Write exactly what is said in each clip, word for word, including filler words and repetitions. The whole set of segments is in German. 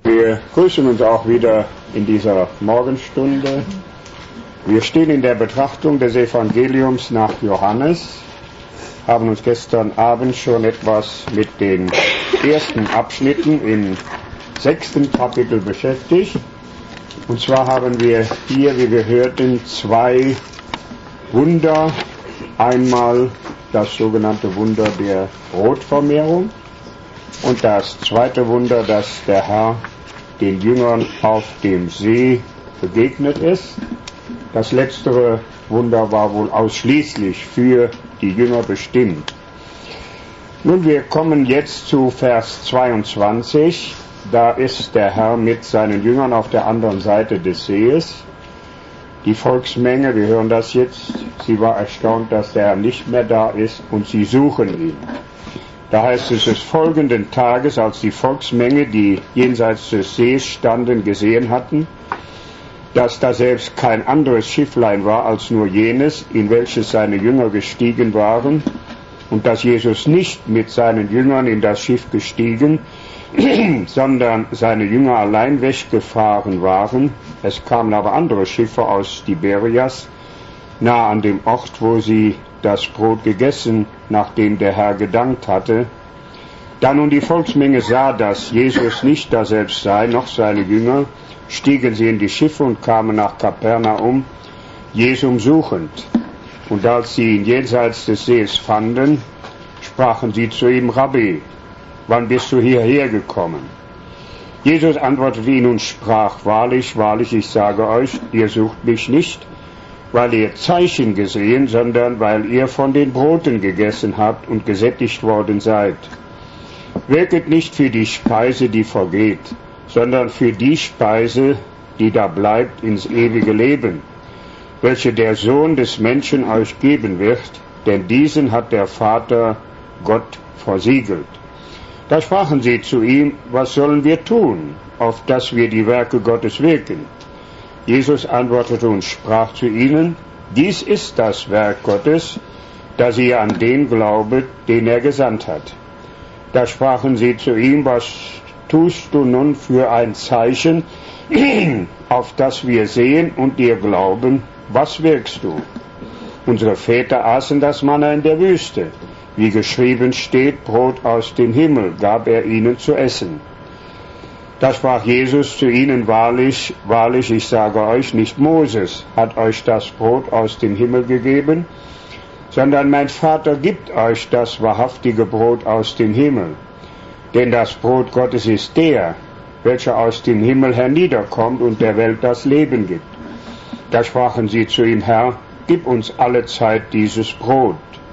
Wir grüßen uns auch wieder in dieser Morgenstunde. Wir stehen in der Betrachtung des Evangeliums nach Johannes, haben uns gestern Abend schon etwas mit den ersten Abschnitten im sechsten Kapitel beschäftigt. Und zwar haben wir hier, wie wir hörten, zwei Wunder. Einmal das sogenannte Wunder der Brotvermehrung und das zweite Wunder, dass der Herr den Jüngern auf dem See begegnet ist. Das letztere Wunder war wohl ausschließlich für die Jünger bestimmt. Nun, wir kommen jetzt zu Vers zweiundzwanzig. Da ist der Herr mit seinen Jüngern auf der anderen Seite des Sees. Die Volksmenge, wir hören das jetzt, sie war erstaunt, dass der Herr nicht mehr da ist, und sie suchen ihn. Da heißt es des folgenden Tages, als die Volksmenge, die jenseits des Sees standen, gesehen hatten, dass da selbst kein anderes Schifflein war als nur jenes, in welches seine Jünger gestiegen waren, und dass Jesus nicht mit seinen Jüngern in das Schiff gestiegen, sondern seine Jünger allein weggefahren waren. Es kamen aber andere Schiffe aus Tiberias, nahe an dem Ort, wo sie das Brot gegessen, nachdem der Herr gedankt hatte. Da nun die Volksmenge sah, dass Jesus nicht daselbst sei, noch seine Jünger, stiegen sie in die Schiffe und kamen nach Kapernaum, Jesum suchend. Und als sie ihn jenseits des Sees fanden, sprachen sie zu ihm: Rabbi, wann bist du hierher gekommen? Jesus antwortete ihnen und sprach: Wahrlich, wahrlich, ich sage euch, ihr sucht mich nicht, weil ihr Zeichen gesehen, sondern weil ihr von den Broten gegessen habt und gesättigt worden seid. Wirket nicht für die Speise, die vergeht, sondern für die Speise, die da bleibt ins ewige Leben, welche der Sohn des Menschen euch geben wird, denn diesen hat der Vater Gott versiegelt. Da sprachen sie zu ihm: Was sollen wir tun, auf dass wir die Werke Gottes wirken? Jesus antwortete und sprach zu ihnen: Dies ist das Werk Gottes, dass ihr an den glaubet, den er gesandt hat. Da sprachen sie zu ihm: Was tust du nun für ein Zeichen, auf das wir sehen und dir glauben? Was wirkst du? Unsere Väter aßen das Manna in der Wüste. Wie geschrieben steht, Brot aus dem Himmel gab er ihnen zu essen. Da sprach Jesus zu ihnen: Wahrlich, wahrlich, ich sage euch, nicht Moses hat euch das Brot aus dem Himmel gegeben, sondern mein Vater gibt euch das wahrhaftige Brot aus dem Himmel. Denn das Brot Gottes ist der, welcher aus dem Himmel herniederkommt und der Welt das Leben gibt. Da sprachen sie zu ihm: Herr, gib uns alle Zeit dieses Brot.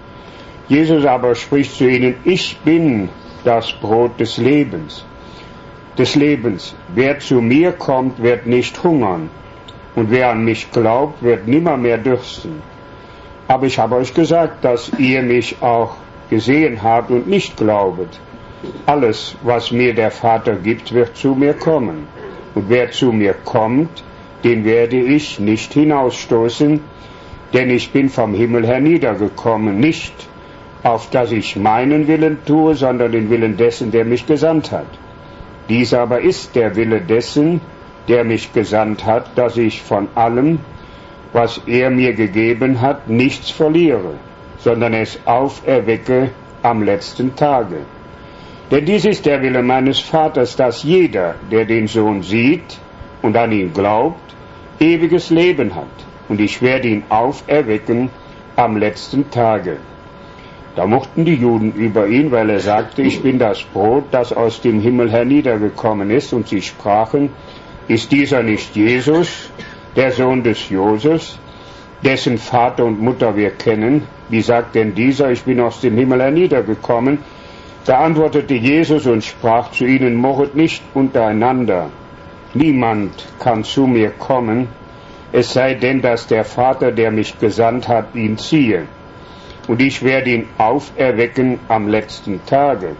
Jesus aber spricht zu ihnen: Ich bin das Brot des Lebens. des Lebens. Wer zu mir kommt, wird nicht hungern, und wer an mich glaubt, wird nimmermehr dürsten. Aber ich habe euch gesagt, dass ihr mich auch gesehen habt und nicht glaubet. Alles, was mir der Vater gibt, wird zu mir kommen. Und wer zu mir kommt, den werde ich nicht hinausstoßen, denn ich bin vom Himmel herniedergekommen, nicht auf dass ich meinen Willen tue, sondern den Willen dessen, der mich gesandt hat. Dies aber ist der Wille dessen, der mich gesandt hat, dass ich von allem, was er mir gegeben hat, nichts verliere, sondern es auferwecke am letzten Tage. Denn dies ist der Wille meines Vaters, dass jeder, der den Sohn sieht und an ihn glaubt, ewiges Leben hat, und ich werde ihn auferwecken am letzten Tage. Da mochten die Juden über ihn, weil er sagte: Ich bin das Brot, das aus dem Himmel herniedergekommen ist. Und sie sprachen: Ist dieser nicht Jesus, der Sohn des Josefs, dessen Vater und Mutter wir kennen? Wie sagt denn dieser: Ich bin aus dem Himmel herniedergekommen? Da antwortete Jesus und sprach zu ihnen: Murret nicht untereinander. Niemand kann zu mir kommen, es sei denn, dass der Vater, der mich gesandt hat, ihn ziehe. Und ich werde ihn auferwecken am letzten Tage.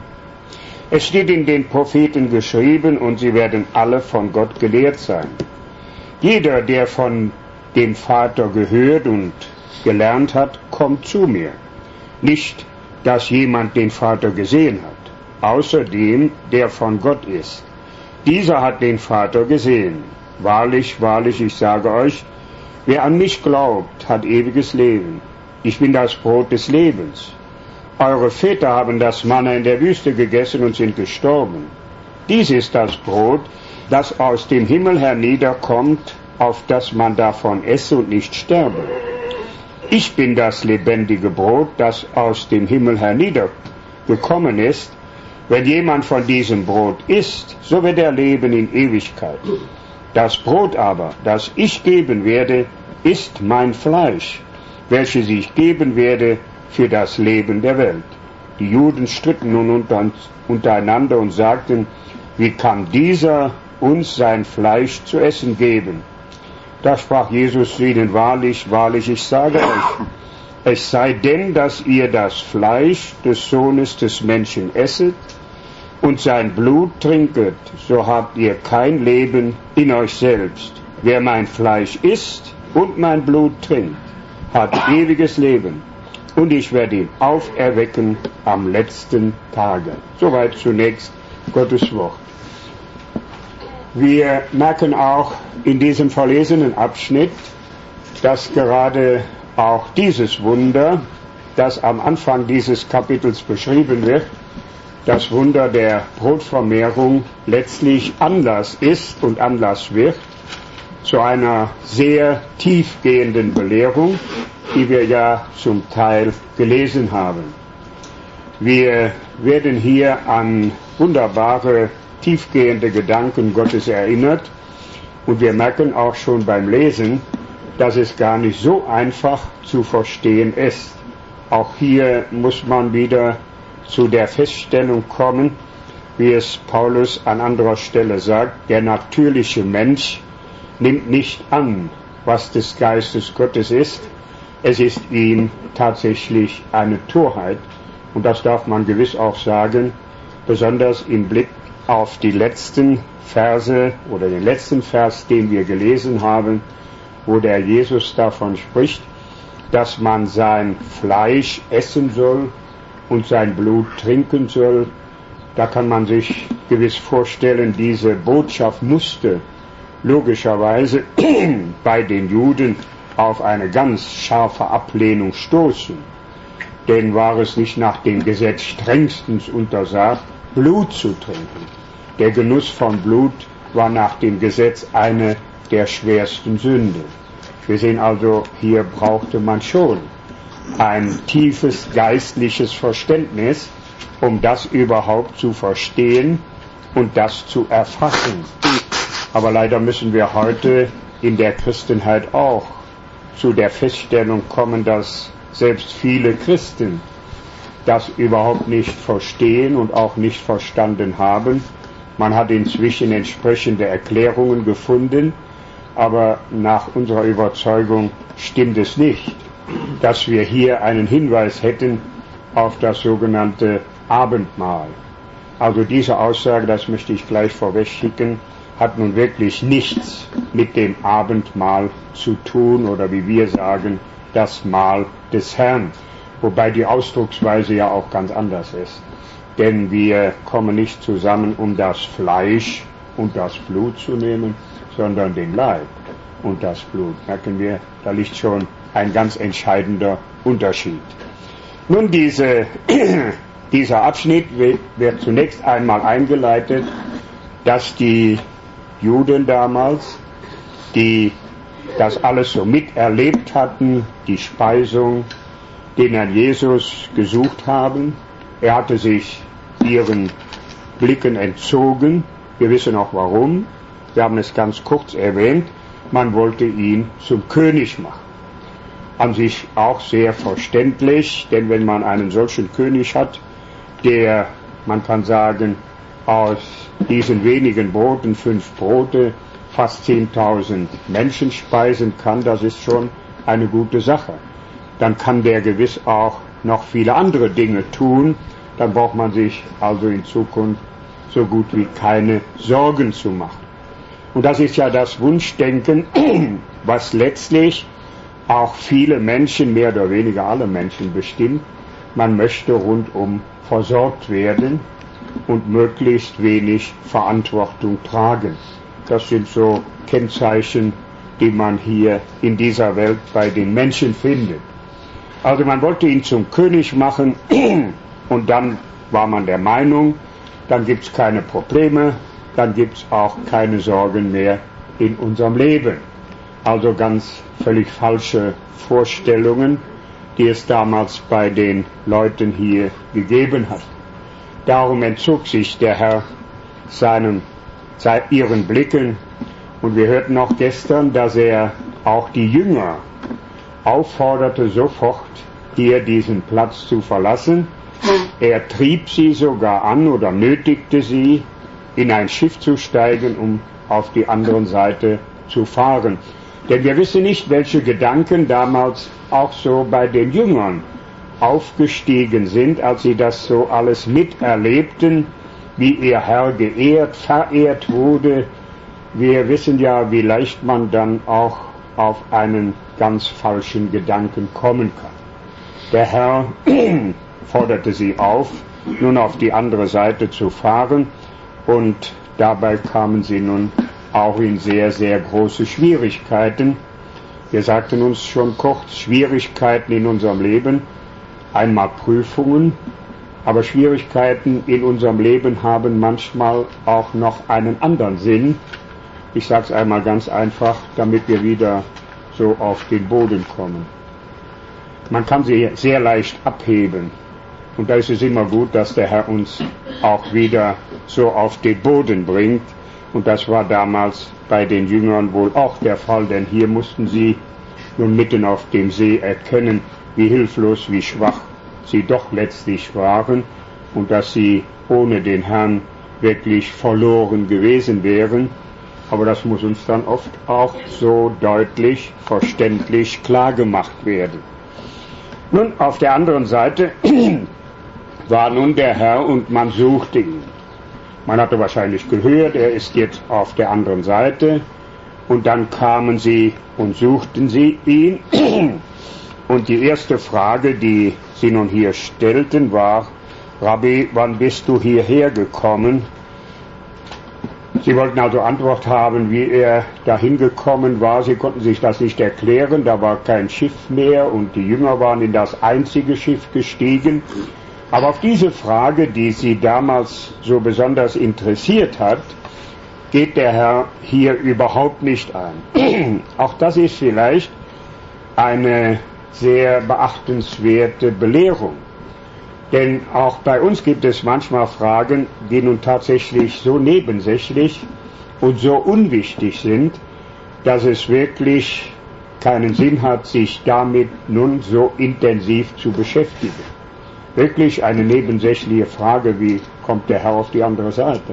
Es steht in den Propheten geschrieben, und sie werden alle von Gott gelehrt sein. Jeder, der von dem Vater gehört und gelernt hat, kommt zu mir. Nicht, dass jemand den Vater gesehen hat, außer dem, der von Gott ist. dieser hat den Vater gesehen. Wahrlich, wahrlich, ich sage euch, wer an mich glaubt, hat ewiges Leben. Ich bin das Brot des Lebens. Eure Väter haben das Manna in der Wüste gegessen und sind gestorben. Dies ist das Brot, das aus dem Himmel herniederkommt, auf das man davon esse und nicht sterbe. Ich bin das lebendige Brot, das aus dem Himmel herniedergekommen ist. Wenn jemand von diesem Brot isst, so wird er leben in Ewigkeit. Das Brot aber, das ich geben werde, ist mein Fleisch, welches ich geben werde für das Leben der Welt. Die Juden stritten nun untereinander und sagten, wie kann dieser uns sein Fleisch zu essen geben? Da sprach Jesus zu ihnen, wahrlich, wahrlich, ich sage euch, es sei denn, dass ihr das Fleisch des Sohnes des Menschen esset und sein Blut trinket, so habt ihr kein Leben in euch selbst. Wer mein Fleisch isst und mein Blut trinkt, hat ewiges Leben, und ich werde ihn auferwecken am letzten Tage. Soweit zunächst Gottes Wort. Wir merken auch in diesem verlesenen Abschnitt, dass gerade auch dieses Wunder, das am Anfang dieses Kapitels beschrieben wird, das Wunder der Brotvermehrung, letztlich Anlass ist und Anlass wird zu einer sehr tiefgehenden Belehrung, die wir ja zum Teil gelesen haben. Wir werden hier an wunderbare, tiefgehende Gedanken Gottes erinnert, und wir merken auch schon beim Lesen, dass es gar nicht so einfach zu verstehen ist. Auch hier muss man wieder zu der Feststellung kommen, wie es Paulus an anderer Stelle sagt, der natürliche Mensch nimmt nicht an, was des Geistes Gottes ist. Es ist ihm tatsächlich eine Torheit, und das darf man gewiss auch sagen, besonders im Blick auf die letzten Verse oder den letzten Vers, den wir gelesen haben, wo der Jesus davon spricht, dass man sein Fleisch essen soll und sein Blut trinken soll. Da kann man sich gewiss vorstellen, diese Botschaft musste logischerweise bei den Juden auf eine ganz scharfe Ablehnung stoßen. Denn war es nicht nach dem Gesetz strengstens untersagt, Blut zu trinken. Der Genuss von Blut war nach dem Gesetz eine der schwersten Sünden. Wir sehen also, hier brauchte man schon ein tiefes geistliches Verständnis, um das überhaupt zu verstehen und das zu erfassen. Aber leider müssen wir heute in der Christenheit auch zu der Feststellung kommen, dass selbst viele Christen das überhaupt nicht verstehen und auch nicht verstanden haben. Man hat inzwischen entsprechende Erklärungen gefunden, aber nach unserer Überzeugung stimmt es nicht, dass wir hier einen Hinweis hätten auf das sogenannte Abendmahl. Also diese Aussage, das möchte ich gleich vorwegschicken, hat nun wirklich nichts mit dem Abendmahl zu tun oder wie wir sagen, das Mahl des Herrn, wobei die Ausdrucksweise ja auch ganz anders ist. Denn wir kommen nicht zusammen, um das Fleisch und das Blut zu nehmen, sondern den Leib und das Blut. Merken wir, da liegt schon ein ganz entscheidender Unterschied. Nun, diese, dieser Abschnitt wird, wird zunächst einmal eingeleitet, dass die Juden damals, die das alles so miterlebt hatten, die Speisung, den Herrn Jesus gesucht haben. Er hatte sich ihren Blicken entzogen. Wir wissen auch warum. Wir haben es ganz kurz erwähnt. Man wollte ihn zum König machen. An sich auch sehr verständlich, denn wenn man einen solchen König hat, der, man kann sagen, aus diesen wenigen Broten, fünf Brote, fast zehntausend Menschen speisen kann, das ist schon eine gute Sache. Dann kann der gewiss auch noch viele andere Dinge tun. Dann braucht man sich also in Zukunft so gut wie keine Sorgen zu machen. Und das ist ja das Wunschdenken, was letztlich auch viele Menschen, mehr oder weniger alle Menschen bestimmt. Man möchte rundum versorgt werden. und möglichst wenig Verantwortung tragen. Das sind so Kennzeichen, die man hier in dieser Welt bei den Menschen findet. Also man wollte ihn zum König machen und dann war man der Meinung, dann gibt es keine Probleme, dann gibt es auch keine Sorgen mehr in unserem Leben. Also ganz völlig falsche Vorstellungen, die es damals bei den Leuten hier gegeben hat. Darum entzog sich der Herr seinen, ihren Blicken, und wir hörten noch gestern, dass er auch die Jünger aufforderte, sofort hier diesen Platz zu verlassen. Er trieb sie sogar an oder nötigte sie, in ein Schiff zu steigen, um auf die andere Seite zu fahren. Denn wir wissen nicht, welche Gedanken damals auch so bei den Jüngern aufgestiegen sind, als sie das so alles miterlebten, wie ihr Herr geehrt, verehrt wurde. Wir wissen ja, wie leicht man dann auch auf einen ganz falschen Gedanken kommen kann. Der Herr forderte sie auf, nun auf die andere Seite zu fahren, und dabei kamen sie nun auch in sehr, sehr große Schwierigkeiten. Wir sagten uns schon kurz, Schwierigkeiten in unserem Leben, einmal Prüfungen, aber Schwierigkeiten in unserem Leben haben manchmal auch noch einen anderen Sinn. Ich sage es einmal ganz einfach, damit wir wieder so auf den Boden kommen. Man kann sie sehr leicht abheben. Und da ist es immer gut, dass der Herr uns auch wieder so auf den Boden bringt. Und das war damals bei den Jüngern wohl auch der Fall, denn hier mussten sie nun mitten auf dem See erkennen, wie hilflos, wie schwach sie doch letztlich waren und dass sie ohne den Herrn wirklich verloren gewesen wären. Aber das muss uns dann oft auch so deutlich, verständlich klar gemacht werden. Nun, auf der anderen Seite war nun der Herr und man suchte ihn. Man hatte wahrscheinlich gehört, er ist jetzt auf der anderen Seite, und dann kamen sie und suchten sie ihn. Und die erste Frage, die sie nun hier stellten, war: Rabbi, wann bist du hierher gekommen? Sie wollten also Antwort haben, wie er dahin gekommen war. Sie konnten sich das nicht erklären, da war kein Schiff mehr und die Jünger waren in das einzige Schiff gestiegen. Aber auf diese Frage, die sie damals so besonders interessiert hat, geht der Herr hier überhaupt nicht ein. Auch das ist vielleicht eine sehr beachtenswerte Belehrung. Denn auch bei uns gibt es manchmal Fragen, die nun tatsächlich so nebensächlich und so unwichtig sind, dass es wirklich keinen Sinn hat, sich damit nun so intensiv zu beschäftigen. Wirklich eine nebensächliche Frage, wie kommt der Herr auf die andere Seite?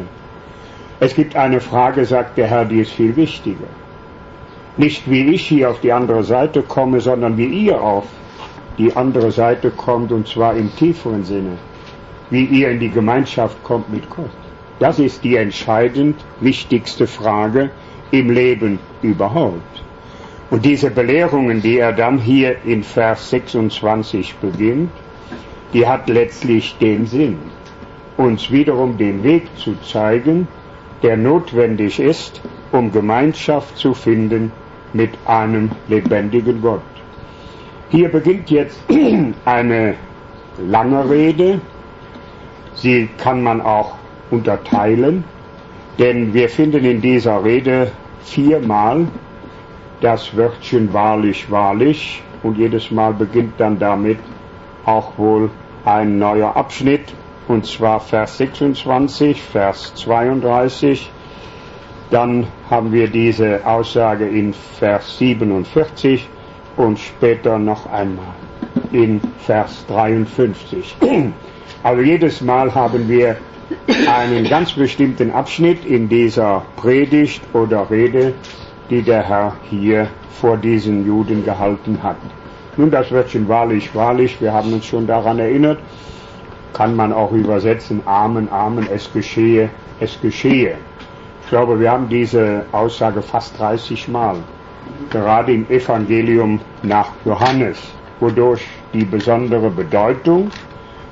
Es gibt eine Frage, sagt der Herr, die ist viel wichtiger. Nicht wie ich hier auf die andere Seite komme, sondern wie ihr auf die andere Seite kommt, und zwar im tieferen Sinne, wie ihr in die Gemeinschaft kommt mit Gott. Das ist die entscheidend wichtigste Frage im Leben überhaupt. Und diese Belehrungen, die er dann hier in Vers sechsundzwanzig beginnt, die hat letztlich den Sinn, uns wiederum den Weg zu zeigen, der notwendig ist, um Gemeinschaft zu finden mit einem lebendigen Gott. Hier beginnt jetzt eine lange Rede. Sie kann man auch unterteilen, denn wir finden in dieser Rede viermal das Wörtchen wahrlich, wahrlich, und jedes Mal beginnt dann damit auch wohl ein neuer Abschnitt, und zwar Vers sechsundzwanzig, Vers zweiunddreißig, dann haben wir diese Aussage in Vers siebenundvierzig und später noch einmal in Vers dreiundfünfzig. Also jedes Mal haben wir einen ganz bestimmten Abschnitt in dieser Predigt oder Rede, die der Herr hier vor diesen Juden gehalten hat. Nun, das Wörtchen wahrlich, wahrlich, wir haben uns schon daran erinnert, kann man auch übersetzen, Amen, Amen, es geschehe, es geschehe. Ich glaube, wir haben diese Aussage fast dreißig Mal, gerade im Evangelium nach Johannes, wodurch die besondere Bedeutung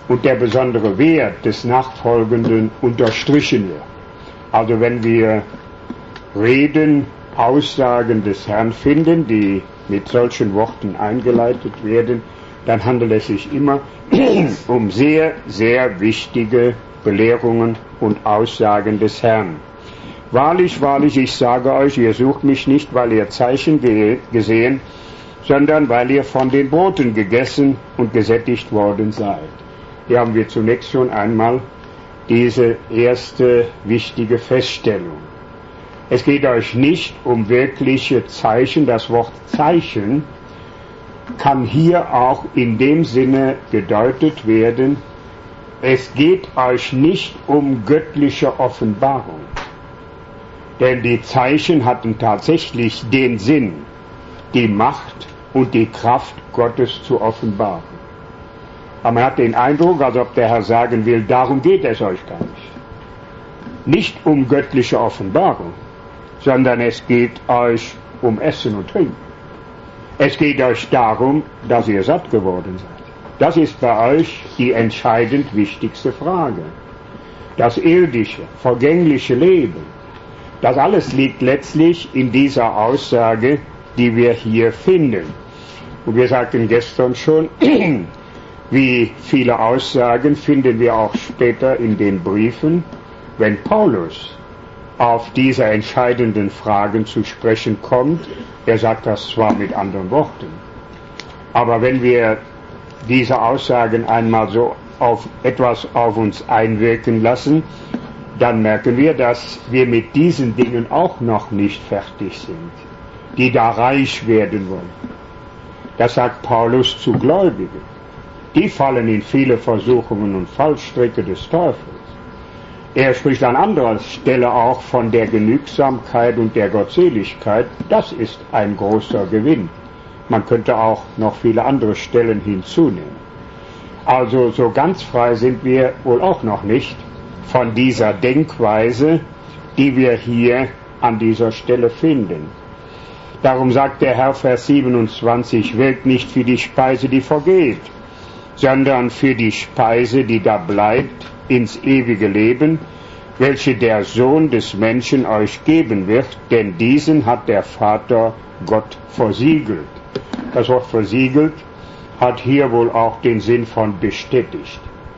und der besondere Wert des Nachfolgenden unterstrichen wird. Also wenn wir Reden, Aussagen des Herrn finden, die mit solchen Worten eingeleitet werden, dann handelt es sich immer um sehr, sehr wichtige Belehrungen und Aussagen des Herrn. Wahrlich, wahrlich, ich sage euch, ihr sucht mich nicht, weil ihr Zeichen ge- gesehen, sondern weil ihr von den Broten gegessen und gesättigt worden seid. Hier haben wir zunächst schon einmal diese erste wichtige Feststellung. Es geht euch nicht um wirkliche Zeichen. Das Wort Zeichen kann hier auch in dem Sinne gedeutet werden, es geht euch nicht um göttliche Offenbarung. Denn die Zeichen hatten tatsächlich den Sinn, die Macht und die Kraft Gottes zu offenbaren. Aber man hat den Eindruck, als ob der Herr sagen will, darum geht es euch gar nicht. Nicht um göttliche Offenbarung, sondern es geht euch um Essen und Trinken. Es geht euch darum, dass ihr satt geworden seid. Das ist bei euch die entscheidend wichtigste Frage. Das irdische, vergängliche Leben, das alles liegt letztlich in dieser Aussage, die wir hier finden. Und wir sagten gestern schon, wie viele Aussagen finden wir auch später in den Briefen, wenn Paulus auf diese entscheidenden Fragen zu sprechen kommt. Er sagt das zwar mit anderen Worten, aber wenn wir diese Aussagen einmal so auf etwas auf uns einwirken lassen, dann merken wir, dass wir mit diesen Dingen auch noch nicht fertig sind, die da reich werden wollen. Das sagt Paulus zu Gläubigen. Die fallen in viele Versuchungen und Fallstricke des Teufels. Er spricht an anderer Stelle auch von der Genügsamkeit und der Gottseligkeit. Das ist ein großer Gewinn. Man könnte auch noch viele andere Stellen hinzunehmen. Also so ganz frei sind wir wohl auch noch nicht von dieser Denkweise, die wir hier an dieser Stelle finden. Darum sagt der Herr, Vers siebenundzwanzig, wirkt nicht für die Speise, die vergeht, sondern für die Speise, die da bleibt, ins ewige Leben, welche der Sohn des Menschen euch geben wird, denn diesen hat der Vater Gott versiegelt. Das Wort versiegelt hat hier wohl auch den Sinn von bestätigt.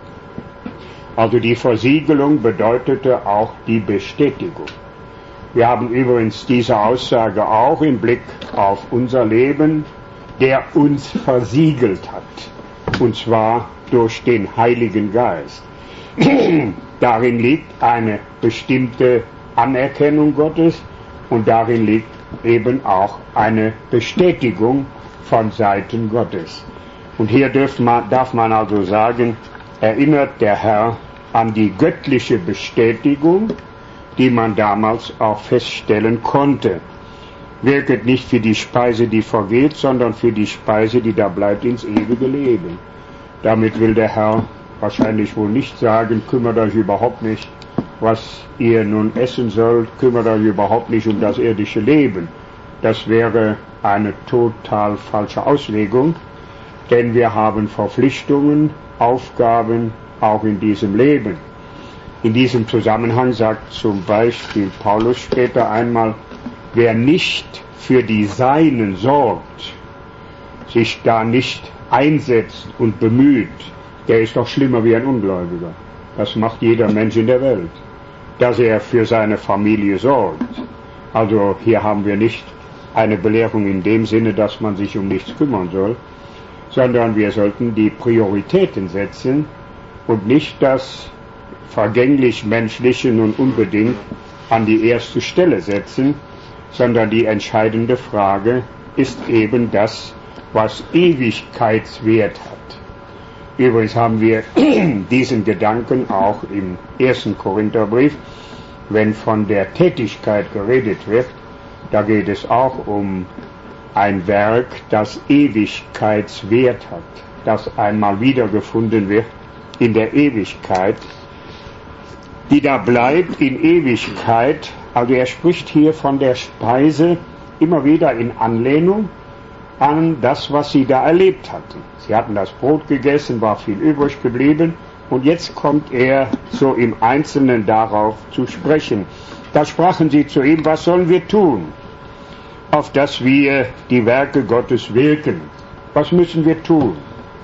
Also die Versiegelung bedeutete auch die Bestätigung. Wir haben übrigens diese Aussage auch im Blick auf unser Leben, der uns versiegelt hat, und zwar durch den Heiligen Geist. Darin liegt eine bestimmte Anerkennung Gottes und darin liegt eben auch eine Bestätigung von Seiten Gottes. Und hier darf man, darf man also sagen, erinnert der Herr an die göttliche Bestätigung, die man damals auch feststellen konnte. Wirket nicht für die Speise, die vergeht, sondern für die Speise, die da bleibt, ins ewige Leben. Damit will der Herr wahrscheinlich wohl nicht sagen, kümmert euch überhaupt nicht, was ihr nun essen sollt, kümmert euch überhaupt nicht um das irdische Leben. Das wäre eine total falsche Auslegung, denn wir haben Verpflichtungen, Aufgaben auch in diesem Leben. In diesem Zusammenhang sagt zum Beispiel Paulus später einmal, wer nicht für die Seinen sorgt, sich da nicht einsetzt und bemüht, der ist doch schlimmer wie ein Ungläubiger. Das macht jeder Mensch in der Welt, dass er für seine Familie sorgt. Also hier haben wir nicht eine Belehrung in dem Sinne, dass man sich um nichts kümmern soll, sondern wir sollten die Prioritäten setzen und nicht das vergänglich-menschliche nun unbedingt an die erste Stelle setzen, sondern die entscheidende Frage ist eben das, was Ewigkeitswert hat. Übrigens haben wir diesen Gedanken auch im ersten Korintherbrief, wenn von der Tätigkeit geredet wird, da geht es auch um ein Werk, das Ewigkeitswert hat, das einmal wiedergefunden wird in der Ewigkeit, die da bleibt in Ewigkeit. Also er spricht hier von der Speise immer wieder in Anlehnung an das, was sie da erlebt hatten. Sie hatten das Brot gegessen, war viel übrig geblieben, und jetzt kommt er so im Einzelnen darauf zu sprechen. Da sprachen sie zu ihm: Was sollen wir tun, auf dass wir die Werke Gottes wirken? Was müssen wir tun?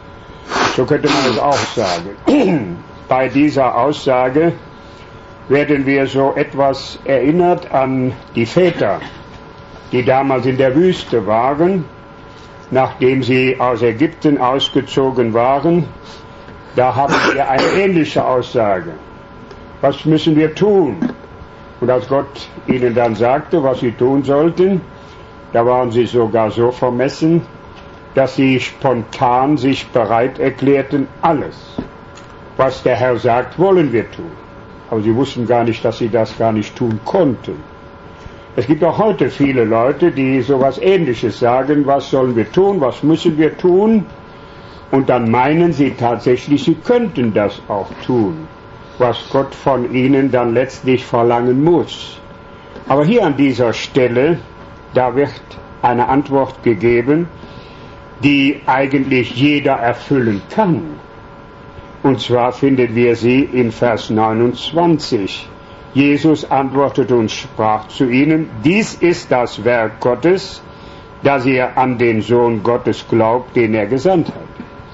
So könnte man es auch sagen. Bei dieser Aussage werden wir so etwas erinnert an die Väter, die damals in der Wüste waren, nachdem sie aus Ägypten ausgezogen waren. Da haben wir eine ähnliche Aussage. Was müssen wir tun? Und als Gott ihnen dann sagte, was sie tun sollten, da waren sie sogar so vermessen, dass sie spontan sich bereit erklärten, alles, was der Herr sagt, wollen wir tun. Aber sie wussten gar nicht, dass sie das gar nicht tun konnten. Es gibt auch heute viele Leute, die sowas Ähnliches sagen: Was sollen wir tun, was müssen wir tun? Und dann meinen sie tatsächlich, sie könnten das auch tun, was Gott von ihnen dann letztlich verlangen muss. Aber hier an dieser Stelle, da wird eine Antwort gegeben, die eigentlich jeder erfüllen kann. Und zwar finden wir sie in Vers neunundzwanzig. Jesus antwortete und sprach zu ihnen: Dies ist das Werk Gottes, dass ihr an den Sohn Gottes glaubt, den er gesandt hat.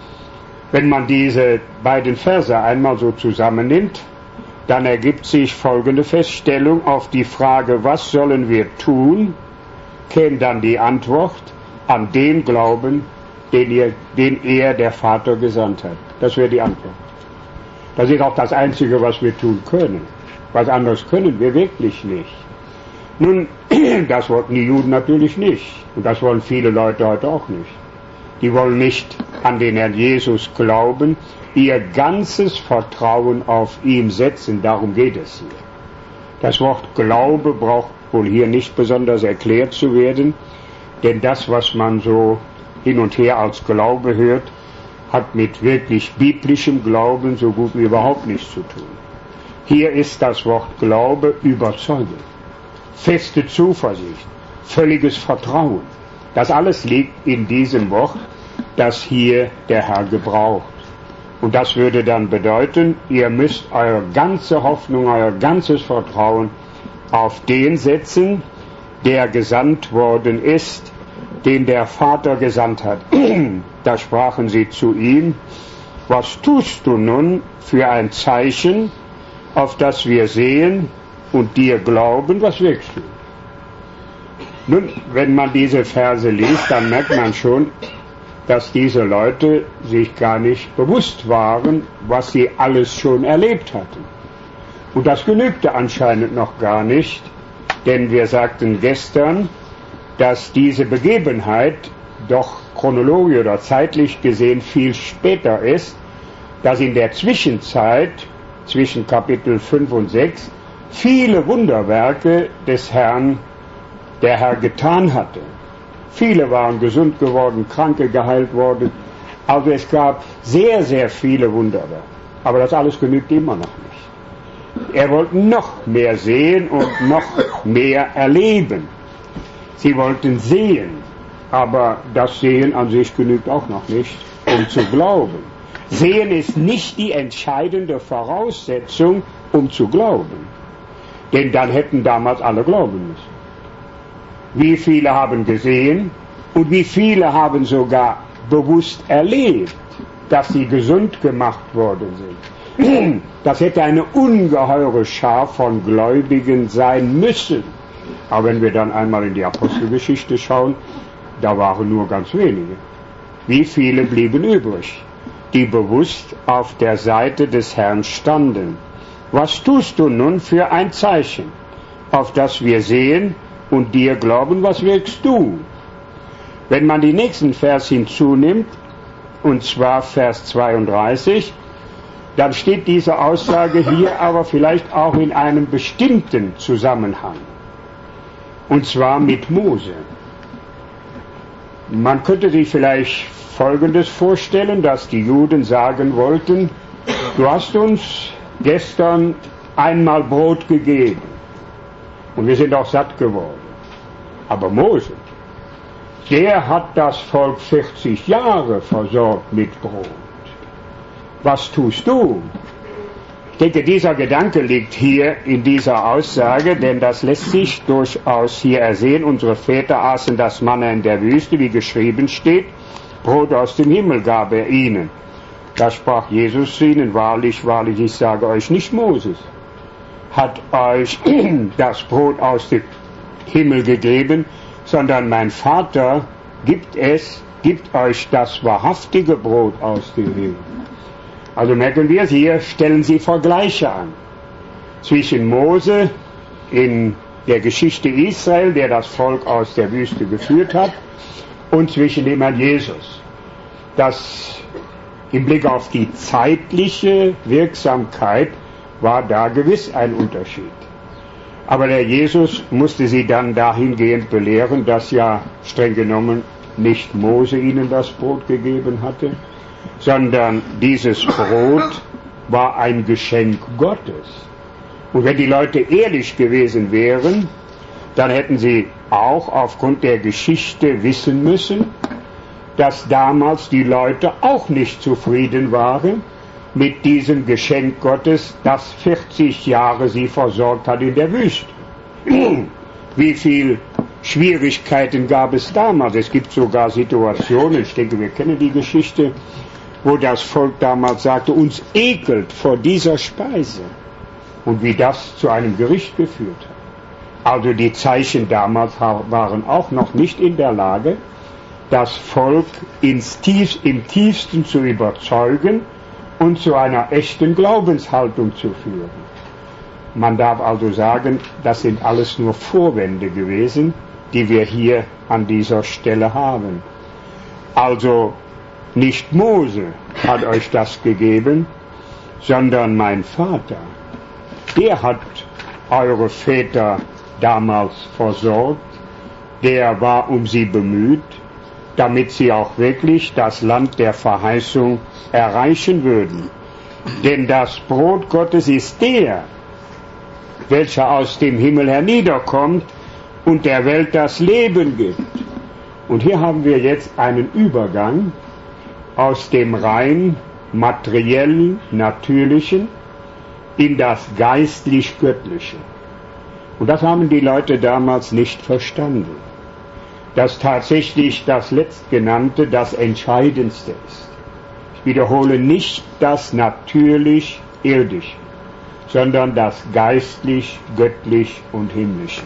Wenn man diese beiden Verse einmal so zusammennimmt, dann ergibt sich folgende Feststellung: Auf die Frage, was sollen wir tun, käme dann die Antwort: An den Glauben, den, ihr, den er, der Vater, gesandt hat. Das wäre die Antwort. Das ist auch das Einzige, was wir tun können. Was anderes können wir wirklich nicht. Nun, das wollten die Juden natürlich nicht. Und das wollen viele Leute heute auch nicht. Die wollen nicht an den Herrn Jesus glauben, ihr ganzes Vertrauen auf ihn setzen. Darum geht es hier. Das Wort Glaube braucht wohl hier nicht besonders erklärt zu werden, denn das, was man so hin und her als Glaube hört, hat mit wirklich biblischem Glauben so gut wie überhaupt nichts zu tun. Hier ist das Wort Glaube Überzeugung, feste Zuversicht, völliges Vertrauen. Das alles liegt in diesem Wort, das hier der Herr gebraucht. Und das würde dann bedeuten, ihr müsst eure ganze Hoffnung, euer ganzes Vertrauen auf den setzen, der gesandt worden ist, den der Vater gesandt hat. Da sprachen sie zu ihm: Was tust du nun für ein Zeichen, auf das wir sehen und dir glauben? Was wirkst du? Nun, wenn man diese Verse liest, dann merkt man schon, dass diese Leute sich gar nicht bewusst waren, was sie alles schon erlebt hatten. Und das genügte anscheinend noch gar nicht, denn wir sagten gestern, dass diese Begebenheit doch chronologisch oder zeitlich gesehen viel später ist, dass in der Zwischenzeit zwischen Kapitel fünf und sechs viele Wunderwerke des Herrn der Herr getan hatte. Viele waren gesund geworden, Kranke geheilt worden. Also es gab sehr, sehr viele Wunderwerke. Aber das alles genügt immer noch nicht. Er wollte noch mehr sehen und noch mehr erleben. Sie wollten sehen, aber das Sehen an sich genügt auch noch nicht, um zu glauben. Sehen ist nicht die entscheidende Voraussetzung, um zu glauben. Denn dann hätten damals alle glauben müssen. Wie viele haben gesehen und wie viele haben sogar bewusst erlebt, dass sie gesund gemacht worden sind. Das hätte eine ungeheure Schar von Gläubigen sein müssen. Aber wenn wir dann einmal in die Apostelgeschichte schauen, da waren nur ganz wenige. Wie viele blieben übrig, die bewusst auf der Seite des Herrn standen? Was tust du nun für ein Zeichen, auf das wir sehen und dir glauben? Was wirkst du? Wenn man die nächsten Vers hinzunimmt, und zwar Vers zweiunddreißig, dann steht diese Aussage hier aber vielleicht auch in einem bestimmten Zusammenhang. Und zwar mit Mose. Man könnte sich vielleicht Folgendes vorstellen, dass die Juden sagen wollten: Du hast uns gestern einmal Brot gegeben und wir sind auch satt geworden. Aber Mose, der hat das Volk vierzig Jahre versorgt mit Brot. Was tust du? Ich denke, dieser Gedanke liegt hier in dieser Aussage, denn das lässt sich durchaus hier ersehen. Unsere Väter aßen das Manna in der Wüste, wie geschrieben steht, Brot aus dem Himmel gab er ihnen. Da sprach Jesus zu ihnen, wahrlich, wahrlich, ich sage euch, nicht Moses hat euch das Brot aus dem Himmel gegeben, sondern mein Vater gibt es, gibt euch das wahrhaftige Brot aus dem Himmel. Also merken wir, hier stellen sie Vergleiche an zwischen Mose in der Geschichte Israel, der das Volk aus der Wüste geführt hat, und zwischen dem Herrn Jesus. Das im Blick auf die zeitliche Wirksamkeit war da gewiss ein Unterschied. Aber der Jesus musste sie dann dahingehend belehren, dass ja streng genommen nicht Mose ihnen das Brot gegeben hatte, sondern dieses Brot war ein Geschenk Gottes. Und wenn die Leute ehrlich gewesen wären, dann hätten sie auch aufgrund der Geschichte wissen müssen, dass damals die Leute auch nicht zufrieden waren mit diesem Geschenk Gottes, das vierzig Jahre sie versorgt hat in der Wüste. Wie viel Schwierigkeiten gab es damals? Es gibt sogar Situationen, ich denke, wir kennen die Geschichte, wo das Volk damals sagte, uns ekelt vor dieser Speise. Und wie das zu einem Gericht geführt hat. Also die Zeichen damals waren auch noch nicht in der Lage, das Volk ins Tief, im tiefsten zu überzeugen und zu einer echten Glaubenshaltung zu führen. Man darf also sagen, das sind alles nur Vorwände gewesen, die wir hier an dieser Stelle haben. Also nicht Mose hat euch das gegeben, sondern mein Vater. Der hat eure Väter damals versorgt, der war um sie bemüht, damit sie auch wirklich das Land der Verheißung erreichen würden. Denn das Brot Gottes ist der, welcher aus dem Himmel herniederkommt und der Welt das Leben gibt. Und hier haben wir jetzt einen Übergang aus dem rein materiellen, natürlichen in das geistlich-göttliche. Und das haben die Leute damals nicht verstanden, dass tatsächlich das Letztgenannte das Entscheidendste ist. Ich wiederhole nicht das natürlich-irdische, sondern das geistlich-göttlich und himmlische.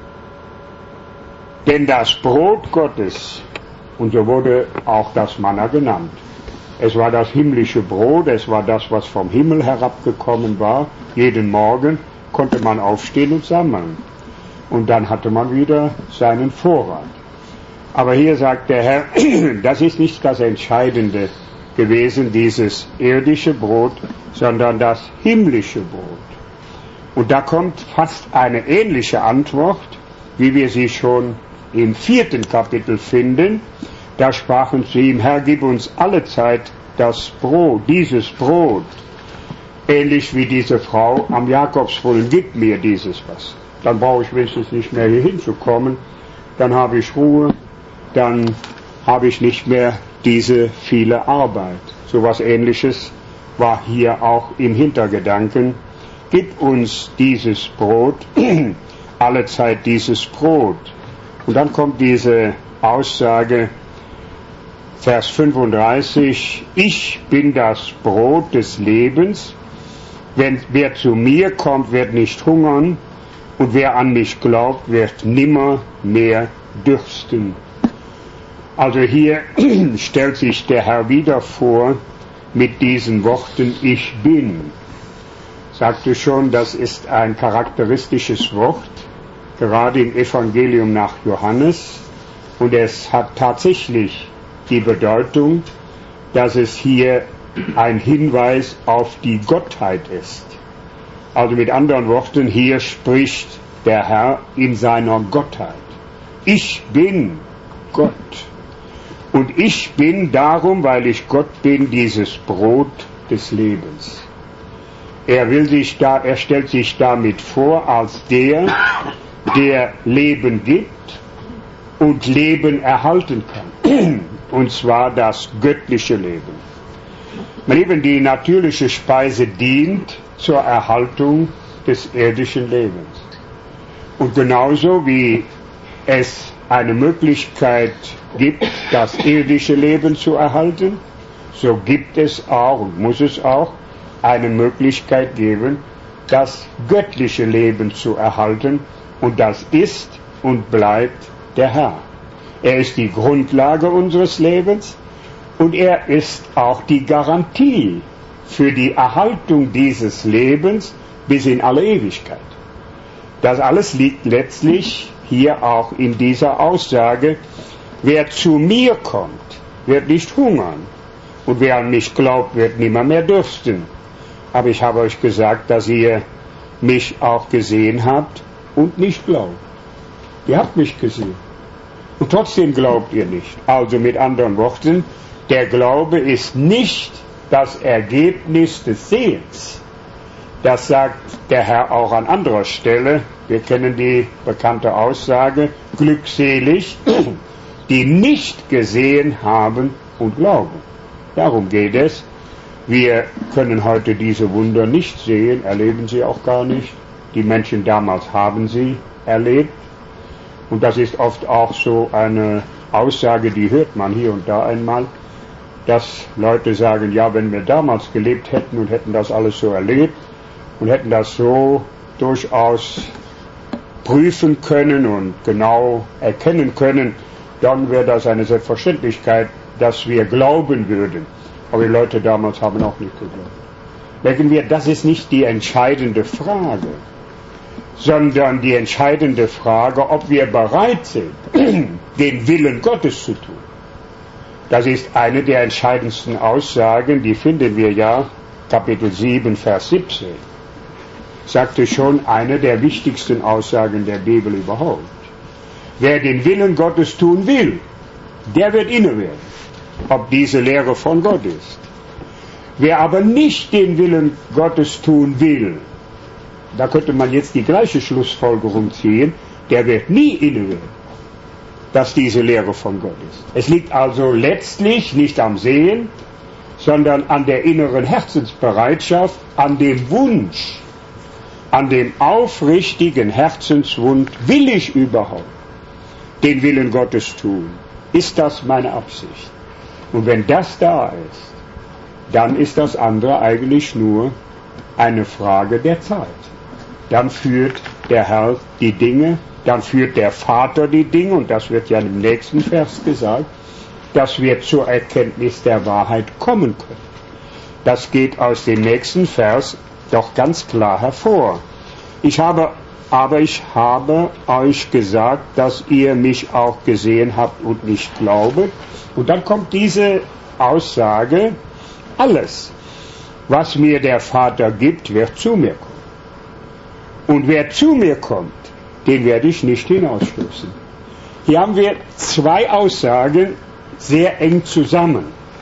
Denn das Brot Gottes, und so wurde auch das Manna genannt, es war das himmlische Brot, es war das, was vom Himmel herabgekommen war. Jeden Morgen konnte man aufstehen und sammeln. Und dann hatte man wieder seinen Vorrat. Aber hier sagt der Herr, das ist nicht das Entscheidende gewesen, dieses irdische Brot, sondern das himmlische Brot. Und da kommt fast eine ähnliche Antwort, wie wir sie schon im vierten Kapitel finden. Da sprachen zu ihm, Herr, gib uns allezeit das Brot, dieses Brot. Ähnlich wie diese Frau am Jakobsbrunnen, gib mir dieses was. Dann brauche ich wenigstens nicht mehr hier hinzukommen. Dann habe ich Ruhe, dann habe ich nicht mehr diese viele Arbeit. So was Ähnliches war hier auch im Hintergedanken. Gib uns dieses Brot, allezeit dieses Brot. Und dann kommt diese Aussage, Vers fünfunddreißig, ich bin das Brot des Lebens, wenn wer zu mir kommt, wird nicht hungern, und wer an mich glaubt, wird nimmer mehr dürsten. Also hier stellt sich der Herr wieder vor mit diesen Worten, ich bin. Sagte schon, das ist ein charakteristisches Wort, gerade im Evangelium nach Johannes, und es hat tatsächlich die Bedeutung, dass es hier ein Hinweis auf die Gottheit ist. Also mit anderen Worten, hier spricht der Herr in seiner Gottheit. Ich bin Gott. Und ich bin darum, weil ich Gott bin, dieses Brot des Lebens. Er will sich da, er stellt sich damit vor als der, der Leben gibt und Leben erhalten kann. Und zwar das göttliche Leben. Meine Lieben, die natürliche Speise dient zur Erhaltung des irdischen Lebens. Und genauso wie es eine Möglichkeit gibt, das irdische Leben zu erhalten, so gibt es auch und muss es auch eine Möglichkeit geben, das göttliche Leben zu erhalten. Und das ist und bleibt der Herr. Er ist die Grundlage unseres Lebens und er ist auch die Garantie für die Erhaltung dieses Lebens bis in alle Ewigkeit. Das alles liegt letztlich hier auch in dieser Aussage: Wer zu mir kommt, wird nicht hungern, und wer an mich glaubt, wird nimmer mehr dürsten. Aber ich habe euch gesagt, dass ihr mich auch gesehen habt und nicht glaubt. Ihr habt mich gesehen und trotzdem glaubt ihr nicht. Also mit anderen Worten, der Glaube ist nicht das Ergebnis des Sehens. Das sagt der Herr auch an anderer Stelle. Wir kennen die bekannte Aussage: Glückselig, die nicht gesehen haben und glauben. Darum geht es. Wir können heute diese Wunder nicht sehen, erleben sie auch gar nicht. Die Menschen damals haben sie erlebt. Und das ist oft auch so eine Aussage, die hört man hier und da einmal, dass Leute sagen: Ja, wenn wir damals gelebt hätten und hätten das alles so erlebt und hätten das so durchaus prüfen können und genau erkennen können, dann wäre das eine Selbstverständlichkeit, dass wir glauben würden. Aber die Leute damals haben auch nicht geglaubt. Merken wir, das ist nicht die entscheidende Frage, sondern die entscheidende Frage, ob wir bereit sind, den Willen Gottes zu tun. Das ist eine der entscheidendsten Aussagen, die finden wir ja, Kapitel sieben, Vers siebzehn. Sagte schon, eine der wichtigsten Aussagen der Bibel überhaupt. Wer den Willen Gottes tun will, der wird inne werden, ob diese Lehre von Gott ist. Wer aber nicht den Willen Gottes tun will, da könnte man jetzt die gleiche Schlussfolgerung ziehen, der wird nie inne werden, dass diese Lehre von Gott ist. Es liegt also letztlich nicht am Sehen, sondern an der inneren Herzensbereitschaft, an dem Wunsch, an dem aufrichtigen Herzenswunsch: Will ich überhaupt den Willen Gottes tun? Ist das meine Absicht? Und wenn das da ist, dann ist das andere eigentlich nur eine Frage der Zeit. Dann führt der Herr die Dinge, dann führt der Vater die Dinge, und das wird ja im nächsten Vers gesagt, dass wir zur Erkenntnis der Wahrheit kommen können. Das geht aus dem nächsten Vers doch ganz klar hervor. Ich habe, aber ich habe euch gesagt, dass ihr mich auch gesehen habt und nicht glaubet. Und dann kommt diese Aussage: Alles, was mir der Vater gibt, wird zu mir kommen. Und wer zu mir kommt, den werde ich nicht hinausstoßen. Hier haben wir zwei Aussagen sehr eng zusammen.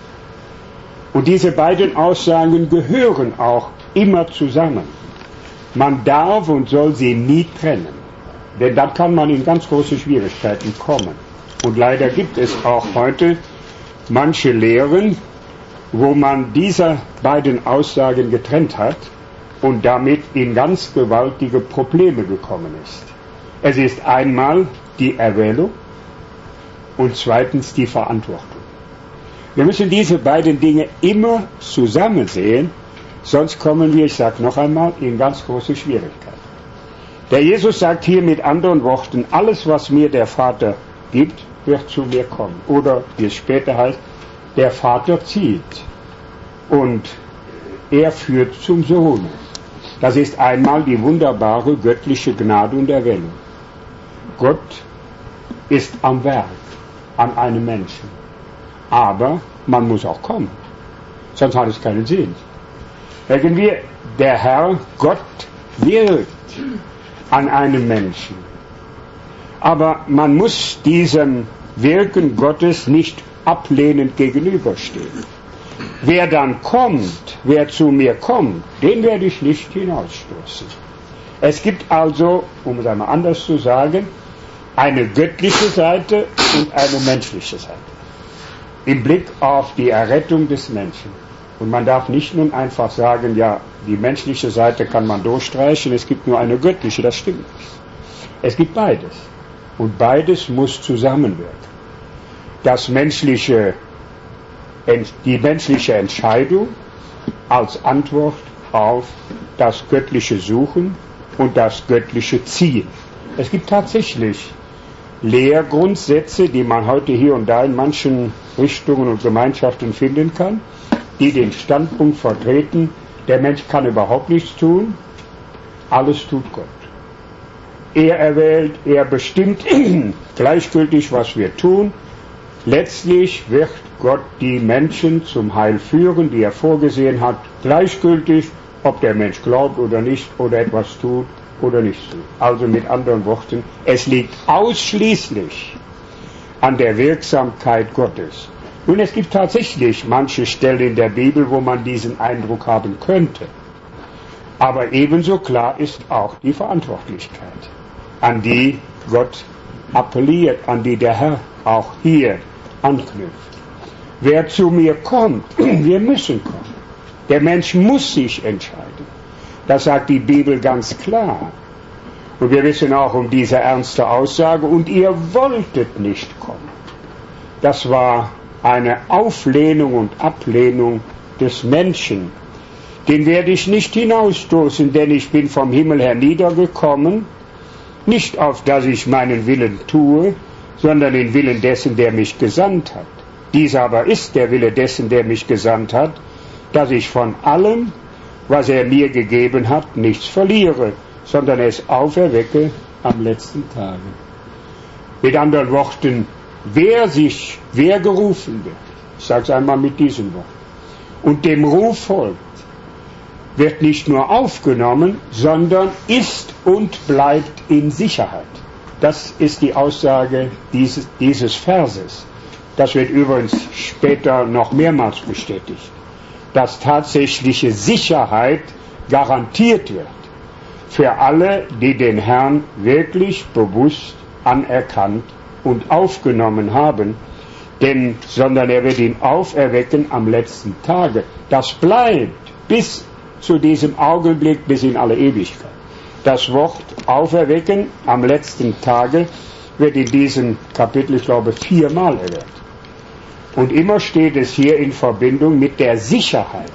Und diese beiden Aussagen gehören auch immer zusammen. Man darf und soll sie nie trennen, denn dann kann man in ganz große Schwierigkeiten kommen. Und leider gibt es auch heute manche Lehren, wo man diese beiden Aussagen getrennt hat und damit in ganz gewaltige Probleme gekommen ist. Es ist einmal die Erwählung und zweitens die Verantwortung. Wir müssen diese beiden Dinge immer zusammen sehen, sonst kommen wir, ich sage noch einmal, in ganz große Schwierigkeiten. Der Jesus sagt hier mit anderen Worten: Alles, was mir der Vater gibt, wird zu mir kommen. Oder, wie es später heißt, der Vater zieht und er führt zum Sohn. Das ist einmal die wunderbare göttliche Gnade und Erwählung. Gott ist am Werk an einem Menschen. Aber man muss auch kommen, sonst hat es keinen Sinn. Merken wir, der Herr Gott wirkt an einem Menschen. Aber man muss diesem Wirken Gottes nicht ablehnend gegenüberstehen. Wer dann kommt, wer zu mir kommt, den werde ich nicht hinausstoßen. Es gibt also, um es einmal anders zu sagen, eine göttliche Seite und eine menschliche Seite. Im Blick auf die Errettung des Menschen. Und man darf nicht nun einfach sagen, ja, die menschliche Seite kann man durchstreichen, es gibt nur eine göttliche, das stimmt nicht. Es gibt beides. Und beides muss zusammenwirken. Das menschliche, die menschliche Entscheidung als Antwort auf das göttliche Suchen und das göttliche Ziehen. Es gibt tatsächlich Lehrgrundsätze, die man heute hier und da in manchen Richtungen und Gemeinschaften finden kann, die den Standpunkt vertreten, der Mensch kann überhaupt nichts tun, alles tut Gott. Er erwählt, er bestimmt gleichgültig, was wir tun. Letztlich wird Gott die Menschen zum Heil führen, die er vorgesehen hat, gleichgültig, ob der Mensch glaubt oder nicht, oder etwas tut oder nicht tut. Also mit anderen Worten, es liegt ausschließlich an der Wirksamkeit Gottes. Nun, es gibt tatsächlich manche Stellen in der Bibel, wo man diesen Eindruck haben könnte. Aber ebenso klar ist auch die Verantwortlichkeit, an die Gott appelliert, an die der Herr auch hier anknüpft. Wer zu mir kommt, wir müssen kommen. Der Mensch muss sich entscheiden. Das sagt die Bibel ganz klar. Und wir wissen auch um diese ernste Aussage, und ihr wolltet nicht kommen. Das war eine Auflehnung und Ablehnung des Menschen. Den werde ich nicht hinausstoßen, denn ich bin vom Himmel herniedergekommen, nicht auf dass ich meinen Willen tue, sondern den Willen dessen, der mich gesandt hat. Dies aber ist der Wille dessen, der mich gesandt hat, dass ich von allem, was er mir gegeben hat, nichts verliere, sondern es auferwecke am letzten Tage. Mit anderen Worten, wer sich, wer gerufen wird, ich sage es einmal mit diesem Wort, und dem Ruf folgt, wird nicht nur aufgenommen, sondern ist und bleibt in Sicherheit. Das ist die Aussage dieses, dieses Verses. Das wird übrigens später noch mehrmals bestätigt, dass tatsächliche Sicherheit garantiert wird für alle, die den Herrn wirklich bewusst anerkannt und aufgenommen haben, denn, sondern er wird ihn auferwecken am letzten Tage. Das bleibt bis zu diesem Augenblick, bis in alle Ewigkeit. Das Wort auferwecken am letzten Tage wird in diesem Kapitel, ich glaube, viermal erwähnt. Und immer steht es hier in Verbindung mit der Sicherheit,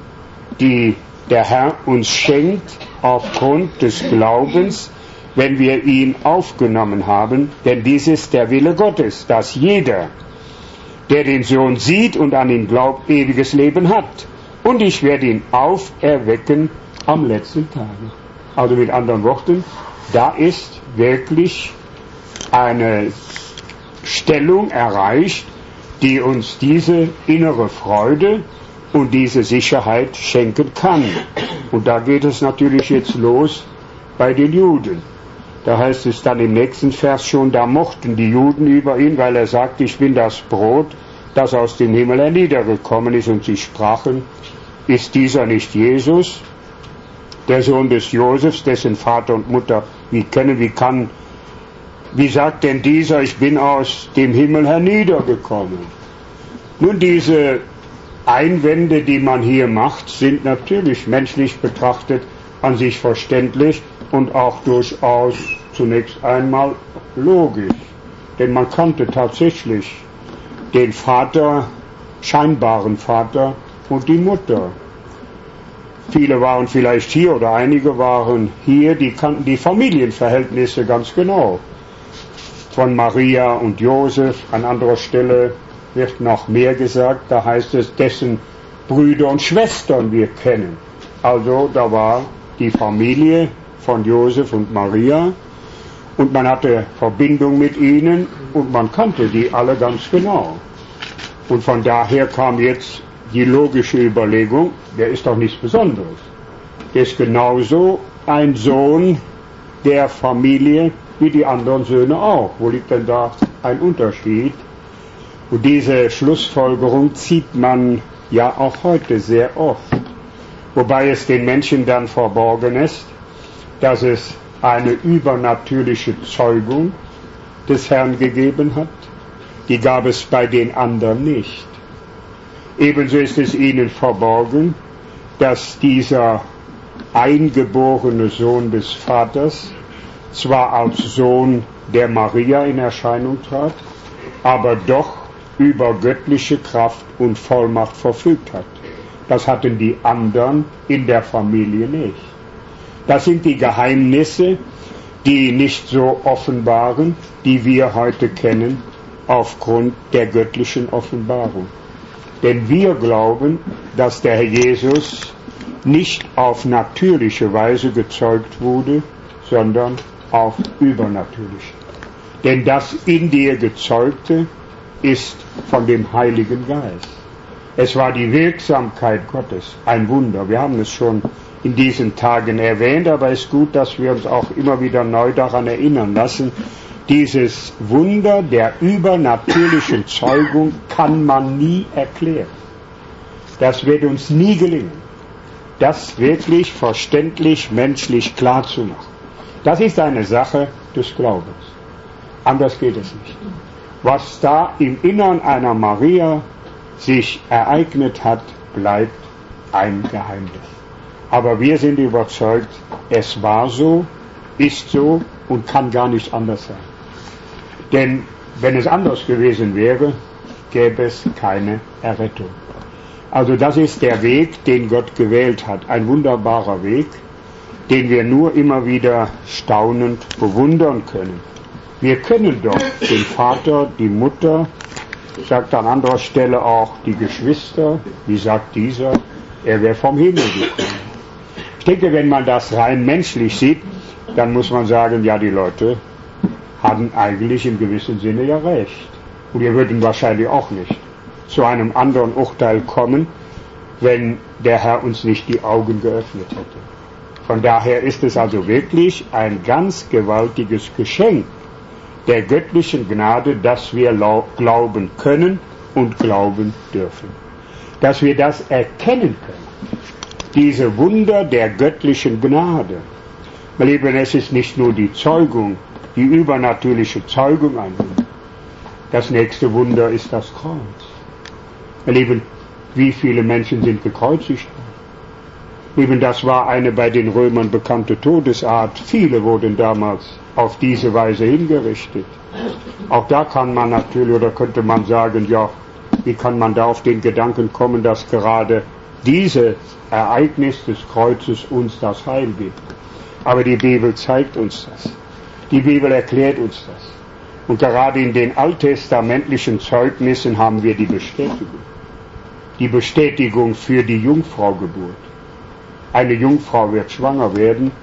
die der Herr uns schenkt aufgrund des Glaubens, wenn wir ihn aufgenommen haben, denn dies ist der Wille Gottes, dass jeder, der den Sohn sieht und an ihn glaubt, ewiges Leben hat. Und ich werde ihn auferwecken am letzten Tage. Also mit anderen Worten, da ist wirklich eine Stellung erreicht, die uns diese innere Freude und diese Sicherheit schenken kann. Und da geht es natürlich jetzt los bei den Juden. Da heißt es dann im nächsten Vers schon, da mochten die Juden über ihn, weil er sagt, ich bin das Brot, das aus dem Himmel herniedergekommen ist. Und sie sprachen, ist dieser nicht Jesus, der Sohn des Josefs, dessen Vater und Mutter wir kennen? Wie kann, wie sagt denn dieser, ich bin aus dem Himmel herniedergekommen? Nun, diese Einwände, die man hier macht, sind natürlich menschlich betrachtet an sich verständlich und auch durchaus zunächst einmal logisch. Denn man kannte tatsächlich den Vater, scheinbaren Vater und die Mutter. Viele waren vielleicht hier oder einige waren hier, die kannten die Familienverhältnisse ganz genau. Von Maria und Josef, an anderer Stelle wird noch mehr gesagt, da heißt es, dessen Brüder und Schwestern wir kennen. Also da war die Familie von Josef und Maria und man hatte Verbindung mit ihnen und man kannte die alle ganz genau. Und von daher kam jetzt die logische Überlegung, der ist doch nichts Besonderes. Der ist genauso ein Sohn der Familie wie die anderen Söhne auch. Wo liegt denn da ein Unterschied? Und diese Schlussfolgerung zieht man ja auch heute sehr oft. Wobei es den Menschen dann verborgen ist, dass es eine übernatürliche Zeugung des Herrn gegeben hat, die gab es bei den anderen nicht. Ebenso ist es ihnen verborgen, dass dieser eingeborene Sohn des Vaters zwar als Sohn der Maria in Erscheinung trat, aber doch über göttliche Kraft und Vollmacht verfügt hat. Das hatten die anderen in der Familie nicht. Das sind die Geheimnisse, die nicht so offenbaren, die wir heute kennen, aufgrund der göttlichen Offenbarung. Denn wir glauben, dass der Herr Jesus nicht auf natürliche Weise gezeugt wurde, sondern auf übernatürliche. Denn das in dir Gezeugte ist von dem Heiligen Geist. Es war die Wirksamkeit Gottes, ein Wunder. Wir haben es schon in diesen Tagen erwähnt, aber es ist gut, dass wir uns auch immer wieder neu daran erinnern lassen. Dieses Wunder der übernatürlichen Zeugung kann man nie erklären. Das wird uns nie gelingen, das wirklich verständlich, menschlich klar zu machen. Das ist eine Sache des Glaubens. Anders geht es nicht. Was da im Innern einer Maria sich ereignet hat, bleibt ein Geheimnis. Aber wir sind überzeugt, es war so, ist so und kann gar nicht anders sein. Denn wenn es anders gewesen wäre, gäbe es keine Errettung. Also das ist der Weg, den Gott gewählt hat. Ein wunderbarer Weg, den wir nur immer wieder staunend bewundern können. Wir können doch den Vater, die Mutter, sagt an anderer Stelle auch die Geschwister, wie sagt dieser, er wäre vom Himmel gekommen. Ich denke, wenn man das rein menschlich sieht, dann muss man sagen, ja, die Leute hatten eigentlich im gewissen Sinne ja recht. Und wir würden wahrscheinlich auch nicht zu einem anderen Urteil kommen, wenn der Herr uns nicht die Augen geöffnet hätte. Von daher ist es also wirklich ein ganz gewaltiges Geschenk der göttlichen Gnade, dass wir glauben können und glauben dürfen. Dass wir das erkennen können. Diese Wunder der göttlichen Gnade. Meine Lieben, es ist nicht nur die Zeugung, die übernatürliche Zeugung ein Wunder. Das nächste Wunder ist das Kreuz. Meine Lieben, wie viele Menschen sind gekreuzigt worden? Eben, das war eine bei den Römern bekannte Todesart. Viele wurden damals auf diese Weise hingerichtet. Auch da kann man natürlich, oder könnte man sagen, ja, wie kann man da auf den Gedanken kommen, dass gerade dieses Ereignis des Kreuzes uns das Heil gibt. Aber die Bibel zeigt uns das. Die Bibel erklärt uns das. Und gerade in den alttestamentlichen Zeugnissen haben wir die Bestätigung. Die Bestätigung für die Jungfraugeburt. Eine Jungfrau wird schwanger werden,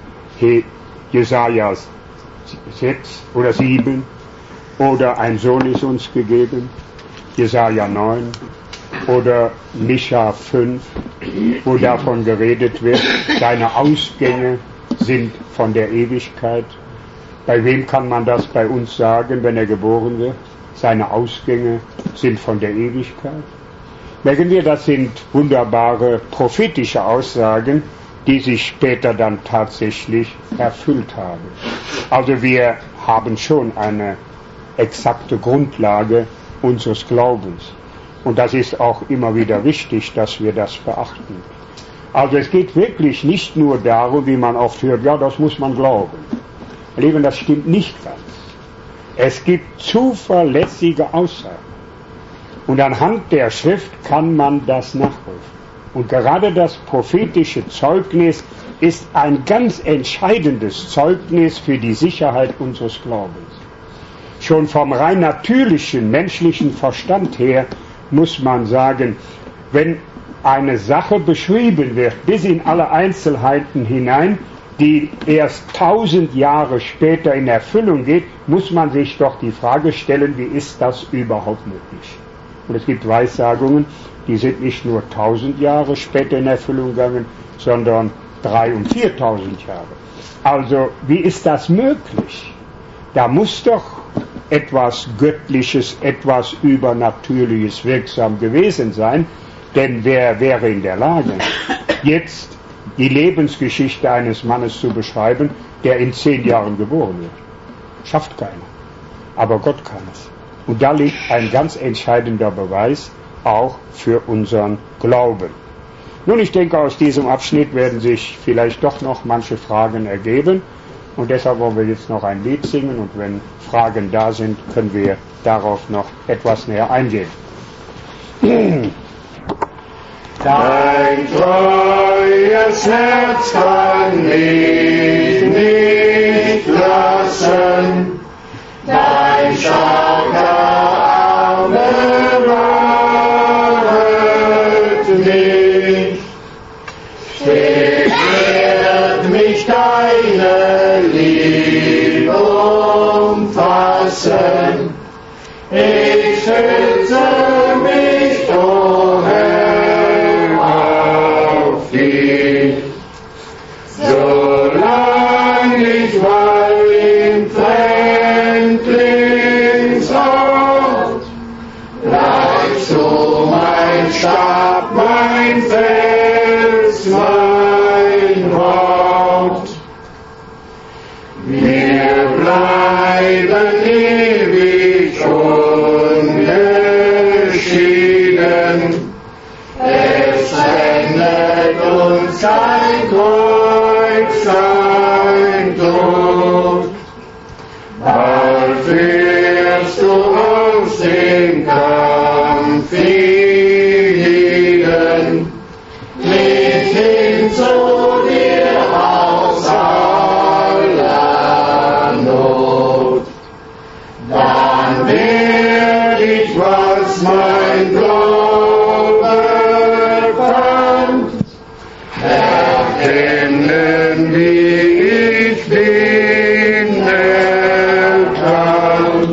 Jesaja sechs oder sieben, oder ein Sohn ist uns gegeben, Jesaja neun, oder Micha fünf, wo davon geredet wird, deine Ausgänge sind von der Ewigkeit. Bei wem kann man das bei uns sagen, wenn er geboren wird? Seine Ausgänge sind von der Ewigkeit. Merken wir, das sind wunderbare prophetische Aussagen, die sich später dann tatsächlich erfüllt haben. Also wir haben schon eine exakte Grundlage unseres Glaubens. Und das ist auch immer wieder wichtig, dass wir das beachten. Also es geht wirklich nicht nur darum, wie man oft hört, ja, das muss man glauben. Lieben, das stimmt nicht ganz. Es gibt zuverlässige Aussagen. Und anhand der Schrift kann man das nachprüfen. Und gerade das prophetische Zeugnis ist ein ganz entscheidendes Zeugnis für die Sicherheit unseres Glaubens. Schon vom rein natürlichen, menschlichen Verstand her muss man sagen, wenn eine Sache beschrieben wird, bis in alle Einzelheiten hinein, die erst tausend Jahre später in Erfüllung geht, muss man sich doch die Frage stellen, wie ist das überhaupt möglich? Und es gibt Weissagungen, die sind nicht nur tausend Jahre später in Erfüllung gegangen, sondern drei und viertausend Jahre. Also, wie ist das möglich? Da muss doch etwas Göttliches, etwas Übernatürliches wirksam gewesen sein, denn wer wäre in der Lage, jetzt die Lebensgeschichte eines Mannes zu beschreiben, der in zehn Jahren geboren wird? Schafft keiner. aber Gott kann es. Und da liegt ein ganz entscheidender Beweis auch für unseren Glauben. Nun, ich denke, aus diesem Abschnitt werden sich vielleicht doch noch manche Fragen ergeben. Und deshalb wollen wir jetzt noch ein Lied singen. Und wenn Fragen da sind, können wir darauf noch etwas näher eingehen. Dein treues Herz kann mich nicht lassen, dein starker Arme wahret mich, stets wird mich deine Liebe umfassen, ich schütze mich, o Herr, auf dich, solang ich wall im Fremdlingsort, bleibst du mein Stab, mein Fels, mein Haupt. Wir bleiben ewig ungeschieden, es trennt uns kein Kreuz, kein Tod. Bald wirst du aus dem Kampf fliehen, nicht hin zu dir aus aller Not. Dann werd ich, was mein Glaube fand, erkennen, wie ich bin erkannt.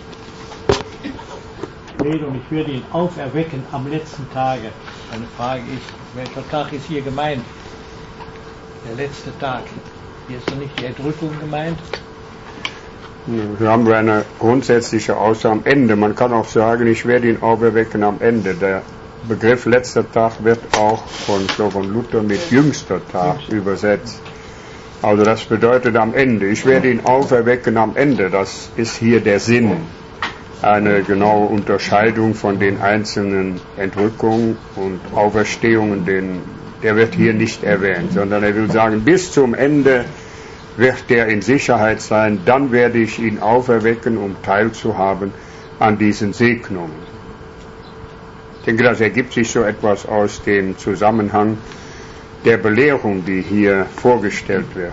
Und ich würde ihn auferwecken am letzten Tage. Meine Frage ist, welcher Tag ist hier gemeint? Der letzte Tag. Hier ist doch nicht die Entrückung gemeint? Hier haben wir eine grundsätzliche Aussage am Ende. Man kann auch sagen, ich werde ihn auferwecken am Ende. Der Begriff letzter Tag wird auch von, so von Luther mit jüngster Tag übersetzt. Also das bedeutet am Ende. Ich werde ihn auferwecken am Ende. Das ist hier der Sinn. Eine genaue Unterscheidung von den einzelnen Entrückungen und Auferstehungen, den, der wird hier nicht erwähnt, sondern er will sagen, bis zum Ende wird er in Sicherheit sein, dann werde ich ihn auferwecken, um teilzuhaben an diesen Segnungen. Ich denke, das ergibt sich so etwas aus dem Zusammenhang der Belehrung, die hier vorgestellt wird.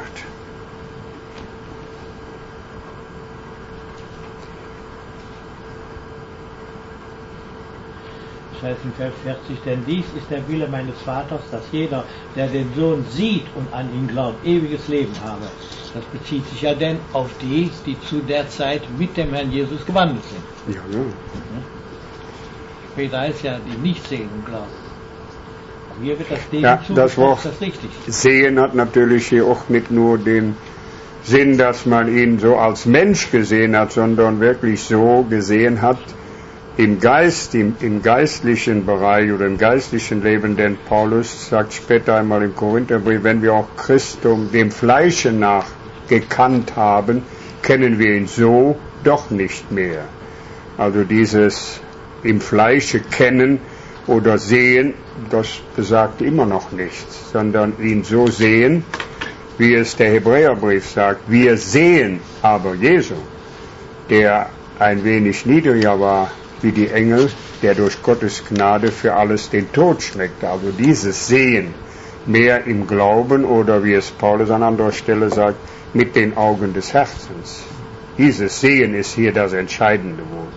Das heißt in Vers vierzig, denn dies ist der Wille meines Vaters, dass jeder, der den Sohn sieht und an ihn glaubt, ewiges Leben habe. Das bezieht sich ja denn auf die, die zu der Zeit mit dem Herrn Jesus gewandelt sind. Ja, ja. Später heißt ja, die nicht sehen und glauben. Aber hier wird das denen ja, zu, das Wort ist das richtig. Sehen hat natürlich hier auch nicht nur den Sinn, dass man ihn so als Mensch gesehen hat, sondern wirklich so gesehen hat, im Geist, im, im geistlichen Bereich oder im geistlichen Leben, denn Paulus sagt später einmal im Korintherbrief, wenn wir auch Christum dem Fleische nach gekannt haben, kennen wir ihn so doch nicht mehr. Also dieses im Fleische kennen oder sehen, das besagt immer noch nichts, sondern ihn so sehen, wie es der Hebräerbrief sagt, wir sehen aber Jesu, der ein wenig niedriger war wie die Engel, der durch Gottes Gnade für alles den Tod schmeckte. Also dieses Sehen, mehr im Glauben oder wie es Paulus an anderer Stelle sagt, mit den Augen des Herzens. Dieses Sehen ist hier das entscheidende Wort.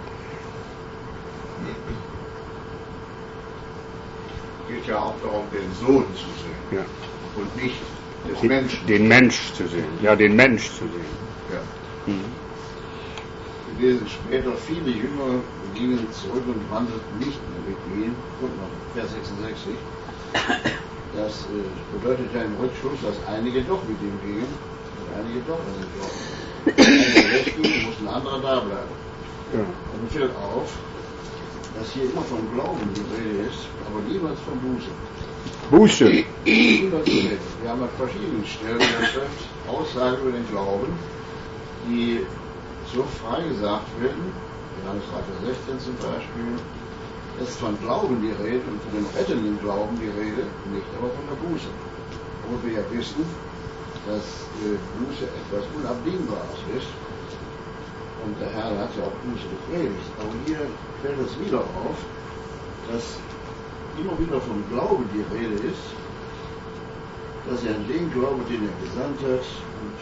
Es geht ja auch darum, den Sohn zu sehen, ja. Und nicht des den, Menschen. Den Mensch zu sehen, ja, den Mensch zu sehen. Ja. Mhm. Wir lesen später, viele Jünger gingen zurück und wandelten nicht mehr mit ihm. Guck mal, Vers sechsundsechzig. Das äh, bedeutet ja im Rückschluss, dass einige doch mit ihm gingen und einige doch an den Glauben. Einige weggingen, mussten andere da bleiben. Ja. Und mir fällt auf, dass hier immer vom Glauben die Rede ist, aber niemals vom Buße. Buße. Niemals die Rede. Wir haben an verschiedenen Stellen in der Schrift Aussagen über den Glauben, die so frei gesagt werden, Johannes drei Vers sechzehn zum Beispiel, ist von Glauben die Rede und von dem rettenden Glauben die Rede, nicht aber von der Buße. Obwohl wir ja wissen, dass äh, Buße etwas Unabdingbares ist. Und der Herr hat ja auch Buße gepredigt. Aber hier fällt es wieder auf, dass immer wieder vom Glauben die Rede ist, dass er an den Glauben, den er gesandt hat, und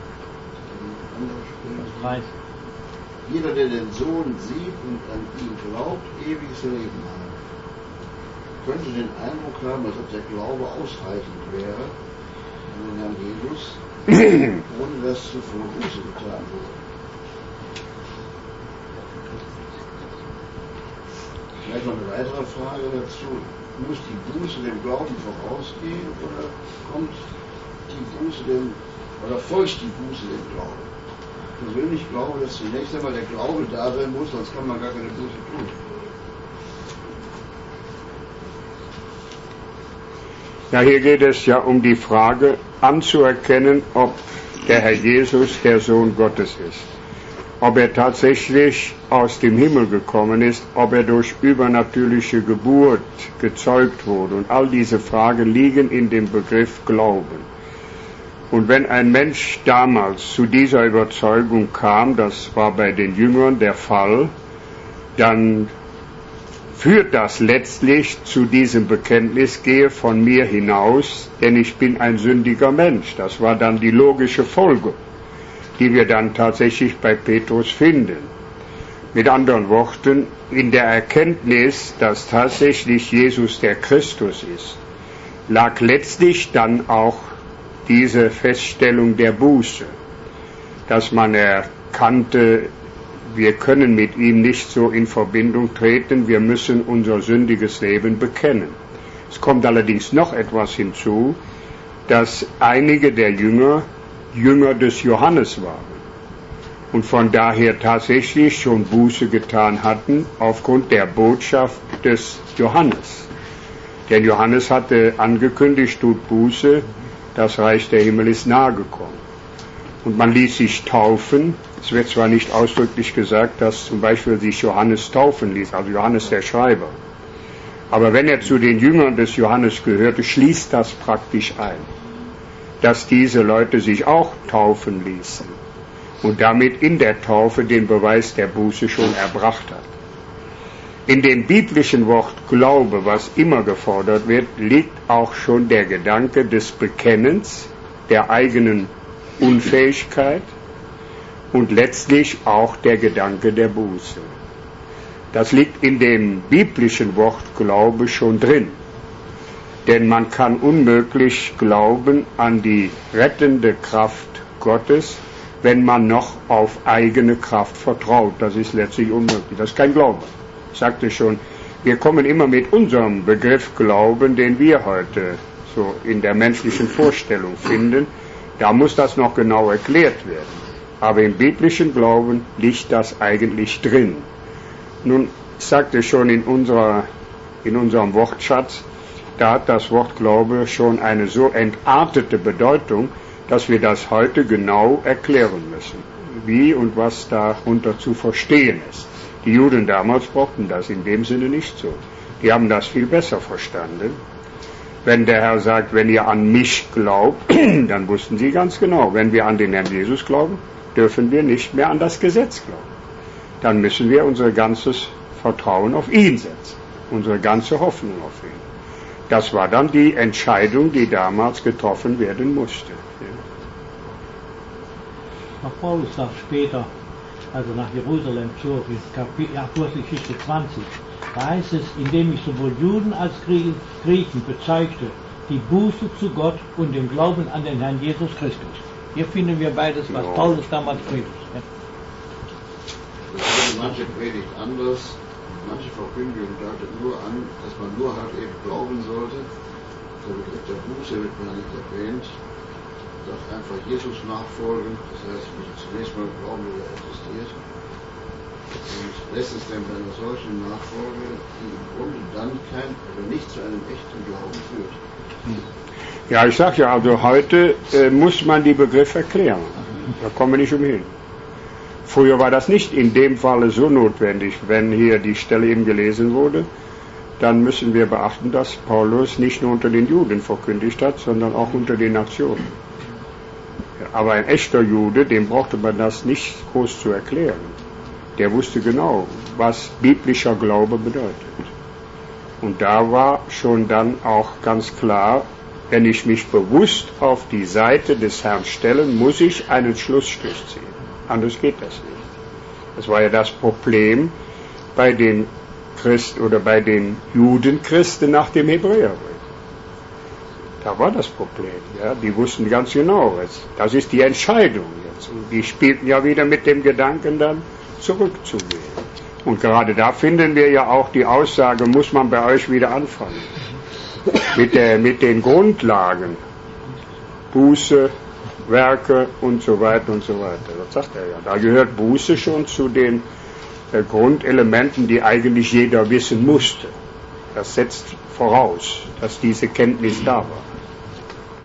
andere jeder, der den Sohn sieht und an ihn glaubt, ewiges Leben hat. Ich könnte den Eindruck haben, als ob der Glaube ausreichend wäre an den Herrn Jesus, ohne dass zuvor Buße getan wurde. Vielleicht noch eine weitere Frage dazu. Muss die Buße dem Glauben vorausgehen oder kommt die Buße dem, oder folgt die Buße dem Glauben? Ich persönlich glaube, dass zunächst einmal der Glaube da sein muss, sonst kann man gar keine Buße tun. Ja, hier geht es ja um die Frage anzuerkennen, ob der Herr Jesus der Sohn Gottes ist. Ob er tatsächlich aus dem Himmel gekommen ist, ob er durch übernatürliche Geburt gezeugt wurde. Und all diese Fragen liegen in dem Begriff Glauben. Und wenn ein Mensch damals zu dieser Überzeugung kam, das war bei den Jüngern der Fall, dann führt das letztlich zu diesem Bekenntnis, gehe von mir hinaus, denn ich bin ein sündiger Mensch. Das war dann die logische Folge, die wir dann tatsächlich bei Petrus finden. Mit anderen Worten, in der Erkenntnis, dass tatsächlich Jesus der Christus ist, lag letztlich dann auch diese Feststellung der Buße, dass man erkannte, wir können mit ihm nicht so in Verbindung treten, wir müssen unser sündiges Leben bekennen. Es kommt allerdings noch etwas hinzu, dass einige der Jünger Jünger des Johannes waren und von daher tatsächlich schon Buße getan hatten aufgrund der Botschaft des Johannes. Denn Johannes hatte angekündigt, tut Buße, das Reich der Himmel ist nahe gekommen. Und man ließ sich taufen. Es wird zwar nicht ausdrücklich gesagt, dass zum Beispiel sich Johannes taufen ließ, also Johannes der Schreiber. Aber wenn er zu den Jüngern des Johannes gehörte, schließt das praktisch ein, dass diese Leute sich auch taufen ließen und damit in der Taufe den Beweis der Buße schon erbracht hat. In dem biblischen Wort Glaube, was immer gefordert wird, liegt auch schon der Gedanke des Bekennens, der eigenen Unfähigkeit und letztlich auch der Gedanke der Buße. Das liegt in dem biblischen Wort Glaube schon drin. Denn man kann unmöglich glauben an die rettende Kraft Gottes, wenn man noch auf eigene Kraft vertraut. Das ist letztlich unmöglich. Das ist kein Glaube. Ich sagte schon, wir kommen immer mit unserem Begriff Glauben, den wir heute so in der menschlichen Vorstellung finden. Da muss das noch genau erklärt werden. Aber im biblischen Glauben liegt das eigentlich drin. Nun, ich sagte schon in, unserer, in unserem Wortschatz, da hat das Wort Glaube schon eine so entartete Bedeutung, dass wir das heute genau erklären müssen, wie und was darunter zu verstehen ist. Die Juden damals brauchten das in dem Sinne nicht so. Die haben das viel besser verstanden. Wenn der Herr sagt, wenn ihr an mich glaubt, dann wussten sie ganz genau, wenn wir an den Herrn Jesus glauben, dürfen wir nicht mehr an das Gesetz glauben. Dann müssen wir unser ganzes Vertrauen auf ihn setzen, unsere ganze Hoffnung auf ihn. Das war dann die Entscheidung, die damals getroffen werden musste. Auch Paulus sagt später, also nach Jerusalem zog, in Apostelgeschichte zwanzig, da heißt es, indem ich sowohl Juden als Griechen bezeugte, die Buße zu Gott und den Glauben an den Herrn Jesus Christus. Hier finden wir beides, was ja. Paulus damals predigt. Ja. Das manche predigt anders, manche Verkündigung deutet nur an, dass man nur halt eben glauben sollte. Der Begriff der Buße wird man nicht erwähnt. Sagt einfach Jesus nachfolgen, das heißt, wir müssen zunächst mal glauben, wie er existiert. Und lässt es denn bei einer solchen Nachfolge, die im Grunde dann kein, oder nicht zu einem echten Glauben führt. Ja, ich sage ja, also heute äh, muss man die Begriffe erklären. Da kommen wir nicht umhin. Früher war das nicht in dem Falle so notwendig. Wenn hier die Stelle eben gelesen wurde, dann müssen wir beachten, dass Paulus nicht nur unter den Juden verkündigt hat, sondern auch unter den Nationen. Aber ein echter Jude, dem brauchte man das nicht groß zu erklären. Der wusste genau, was biblischer Glaube bedeutet. Und da war schon dann auch ganz klar, wenn ich mich bewusst auf die Seite des Herrn stelle, muss ich einen Schlussstrich ziehen. Anders geht das nicht. Das war ja das Problem bei den Christen oder bei den Judenchristen nach dem Hebräerbrief. Da war das Problem. Ja, die wussten ganz genau, das ist die Entscheidung jetzt. Und die spielten ja wieder mit dem Gedanken, dann zurückzugehen. Und gerade da finden wir ja auch die Aussage, muss man bei euch wieder anfangen. Mit, der, mit den Grundlagen. Buße, Werke und so weiter und so weiter. Das sagt er ja. Da gehört Buße schon zu den äh, Grundelementen, die eigentlich jeder wissen musste. Das setzt voraus, dass diese Kenntnis da war.